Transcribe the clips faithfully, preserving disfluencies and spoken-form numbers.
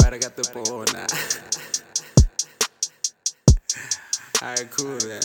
Ahora gato pona. Alright, cool, man.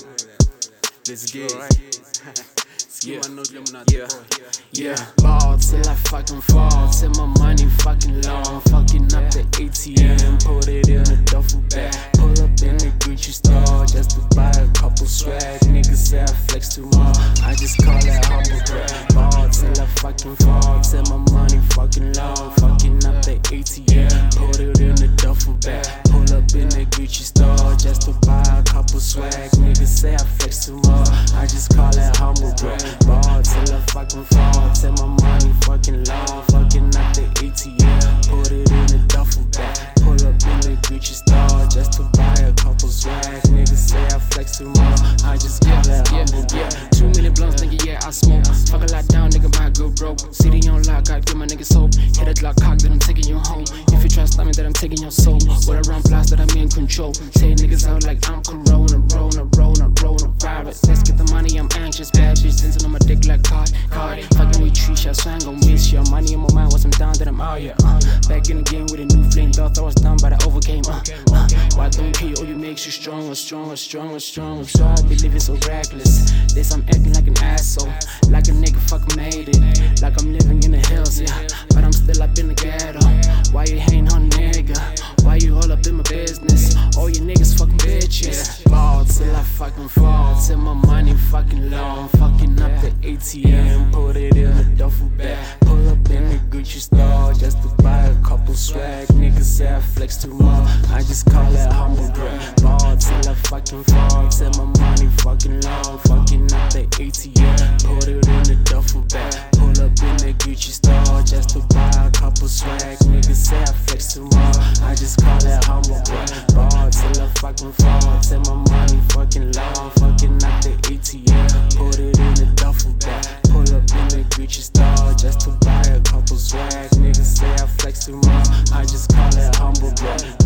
Let's get it. Yeah, yeah, yeah. Ball till I fucking fall, till my money fucking long. Fucking up the A T M, put it in a duffel bag. Pull up in the Gucci store just to buy a couple swag. Niggas say I flex too much, I just call that humble brag. Ball till I fucking fall, till my money fucking long. Fucking up the A T M, put it in a duffel bag. Pull up in the Gucci store just to buy a couple swag. Niggas say I flex too much, I just call that humble brag. Ball till I fucking fall, till my money fucking long. Fucking up the A T M, put it in a duffel bag. Pull up in the Gucci store just to buy a couple swag. Niggas say I flex too much, I just call that humble brag. Two million blunts, nigga, yeah, I smoke. Fuck a lot down, nigga, my girl broke. City on lock, I give my niggas hope. Hit a Glock cock, then I'm taking you home. If you try to stop me, then I'm taking your soul. When I run blast, that I'm in control. Say niggas out like I'm Corona, Rona, Rona, Rona, virus. Let's get the money, I'm anxious, bad bitch. Dancing on my dick like card, card. Fucking with tree shots, so I ain't gon' miss ya. Money in my mind, once I'm down, then I'm out, yeah. Uh. Back in the game with a new flame. Thought I was done, but I overcame, uh. uh. Why don't K O, you makes you stronger, stronger, stronger, stronger. So I be living so reckless. This I'm acting like an asshole, like a nigga fucking made it. Like I'm living in the hills, yeah, but I'm still up in the ghetto. Why you hating on nigga? Why you all up in my business? All you niggas fucking bitches. Ball till I fucking fall, till my money fucking long. Fucking up the A T M, put it in a duffel bag. Pull up in the Gucci store just to buy a couple swag. Niggas say I flex too much, I just call that humble brag. Ball till I fucking fall, till my money fucking long. Fucking up the A T M, put it in a duffel bag. Pull up in the Gucci store just to buy a couple swag. Niggas say I flex too much, I just call that humble brag. Ball till I fucking fall, till my money fucking long. Fucking up the A T M, put it in a duffel bag. Pull up in the Gucci store just to buy a couple swag. Niggas say I flex too much, I just call that humble brag.